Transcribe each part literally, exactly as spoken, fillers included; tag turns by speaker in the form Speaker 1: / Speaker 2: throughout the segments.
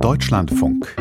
Speaker 1: Deutschlandfunk.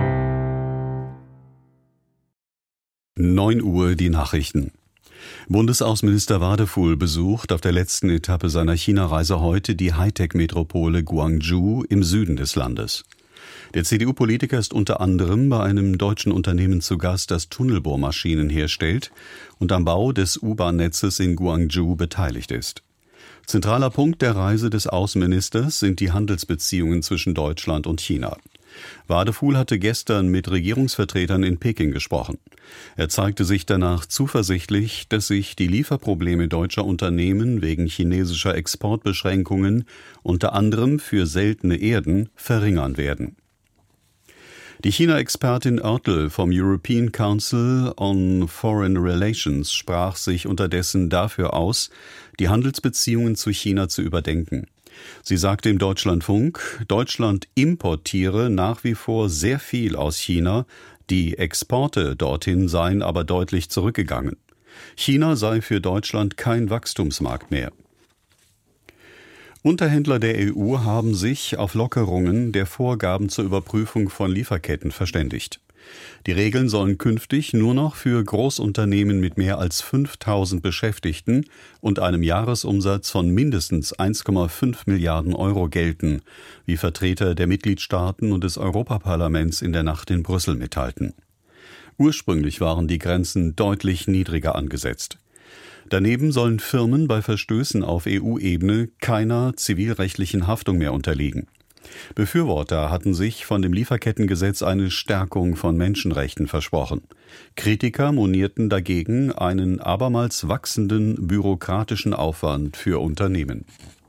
Speaker 1: neun Uhr die Nachrichten. Bundesaußenminister Wadefuhl besucht auf der letzten Etappe seiner China-Reise heute die Hightech-Metropole Guangzhou im Süden des Landes. Der C D U-Politiker ist unter anderem bei einem deutschen Unternehmen zu Gast, das Tunnelbohrmaschinen herstellt und am Bau des U-Bahn-Netzes in Guangzhou beteiligt ist. Zentraler Punkt der Reise des Außenministers sind die Handelsbeziehungen zwischen Deutschland und China. Wadefuhl hatte gestern mit Regierungsvertretern in Peking gesprochen. Er zeigte sich danach zuversichtlich, dass sich die Lieferprobleme deutscher Unternehmen wegen chinesischer Exportbeschränkungen, unter anderem für seltene Erden, verringern werden. Die China-Expertin Oertel vom European Council on Foreign Relations sprach sich unterdessen dafür aus, die Handelsbeziehungen zu China zu überdenken. Sie sagte im Deutschlandfunk, Deutschland importiere nach wie vor sehr viel aus China, die Exporte dorthin seien aber deutlich zurückgegangen. China sei für Deutschland kein Wachstumsmarkt mehr. Unterhändler der E U haben sich auf Lockerungen der Vorgaben zur Überprüfung von Lieferketten verständigt. Die Regeln sollen künftig nur noch für Großunternehmen mit mehr als fünftausend Beschäftigten und einem Jahresumsatz von mindestens eins Komma fünf Milliarden Euro gelten, wie Vertreter der Mitgliedstaaten und des Europaparlaments in der Nacht in Brüssel mitteilten. Ursprünglich waren die Grenzen deutlich niedriger angesetzt. Daneben sollen Firmen bei Verstößen auf E U-Ebene keiner zivilrechtlichen Haftung mehr unterliegen. Befürworter hatten sich von dem Lieferkettengesetz eine Stärkung von Menschenrechten versprochen. Kritiker monierten dagegen einen abermals wachsenden bürokratischen Aufwand für Unternehmen.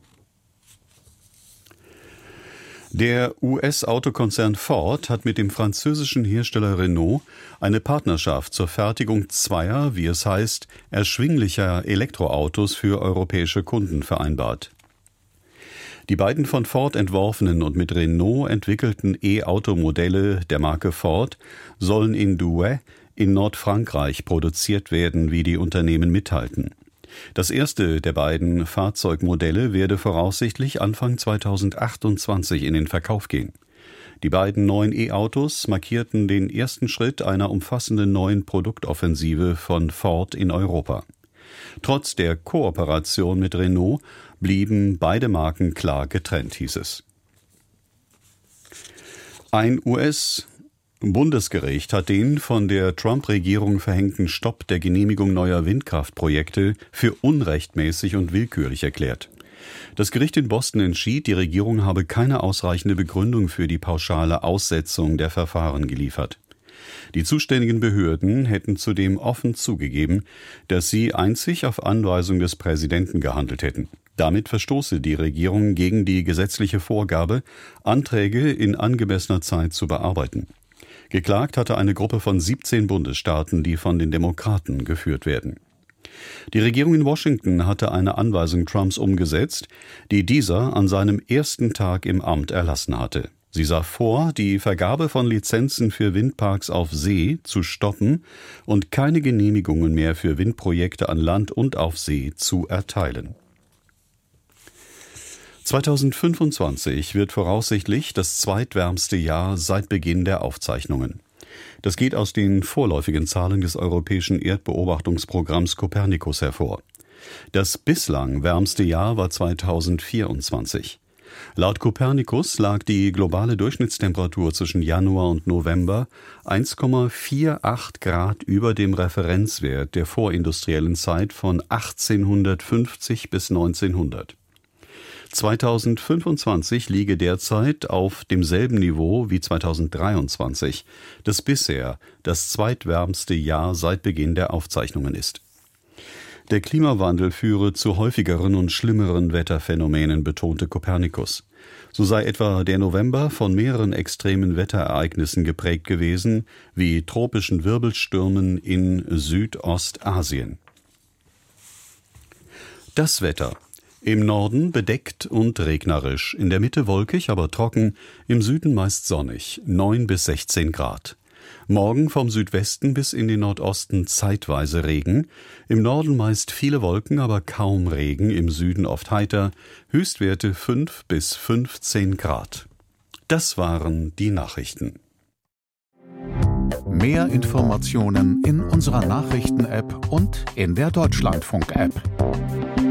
Speaker 1: Der U S-Autokonzern Ford hat mit dem französischen Hersteller Renault eine Partnerschaft zur Fertigung zweier, wie es heißt, erschwinglicher Elektroautos für europäische Kunden vereinbart. Die beiden von Ford entworfenen und mit Renault entwickelten E-Automodelle der Marke Ford sollen in Douai in Nordfrankreich produziert werden, wie die Unternehmen mitteilten. Das erste der beiden Fahrzeugmodelle werde voraussichtlich Anfang zweitausendachtundzwanzig in den Verkauf gehen. Die beiden neuen E-Autos markierten den ersten Schritt einer umfassenden neuen Produktoffensive von Ford in Europa. Trotz der Kooperation mit Renault blieben beide Marken klar getrennt, hieß es. Ein U S-Bundesgericht hat den von der Trump-Regierung verhängten Stopp der Genehmigung neuer Windkraftprojekte für unrechtmäßig und willkürlich erklärt. Das Gericht in Boston entschied, die Regierung habe keine ausreichende Begründung für die pauschale Aussetzung der Verfahren geliefert. Die zuständigen Behörden hätten zudem offen zugegeben, dass sie einzig auf Anweisung des Präsidenten gehandelt hätten. Damit verstoße die Regierung gegen die gesetzliche Vorgabe, Anträge in angemessener Zeit zu bearbeiten. Geklagt hatte eine Gruppe von siebzehn Bundesstaaten, die von den Demokraten geführt werden. Die Regierung in Washington hatte eine Anweisung Trumps umgesetzt, die dieser an seinem ersten Tag im Amt erlassen hatte. Sie sah vor, die Vergabe von Lizenzen für Windparks auf See zu stoppen und keine Genehmigungen mehr für Windprojekte an Land und auf See zu erteilen. zweitausendfünfundzwanzig wird voraussichtlich das zweitwärmste Jahr seit Beginn der Aufzeichnungen. Das geht aus den vorläufigen Zahlen des europäischen Erdbeobachtungsprogramms Copernicus hervor. Das bislang wärmste Jahr war zweitausendvierundzwanzig. Laut Copernicus lag die globale Durchschnittstemperatur zwischen Januar und November eins Komma achtundvierzig Grad über dem Referenzwert der vorindustriellen Zeit von achtzehnhundertfünfzig bis neunzehnhundert. zweitausendfünfundzwanzig liege derzeit auf demselben Niveau wie zweitausenddreiundzwanzig, das bisher das zweitwärmste Jahr seit Beginn der Aufzeichnungen ist. Der Klimawandel führe zu häufigeren und schlimmeren Wetterphänomenen, betonte Copernicus. So sei etwa der November von mehreren extremen Wetterereignissen geprägt gewesen, wie tropischen Wirbelstürmen in Südostasien. Das Wetter. Im Norden bedeckt und regnerisch, in der Mitte wolkig, aber trocken, im Süden meist sonnig, neun bis sechzehn Grad. Morgen vom Südwesten bis in den Nordosten zeitweise Regen, im Norden meist viele Wolken, aber kaum Regen, im Süden oft heiter, Höchstwerte fünf bis fünfzehn Grad. Das waren die Nachrichten.
Speaker 2: Mehr Informationen in unserer Nachrichten-App und in der Deutschlandfunk-App.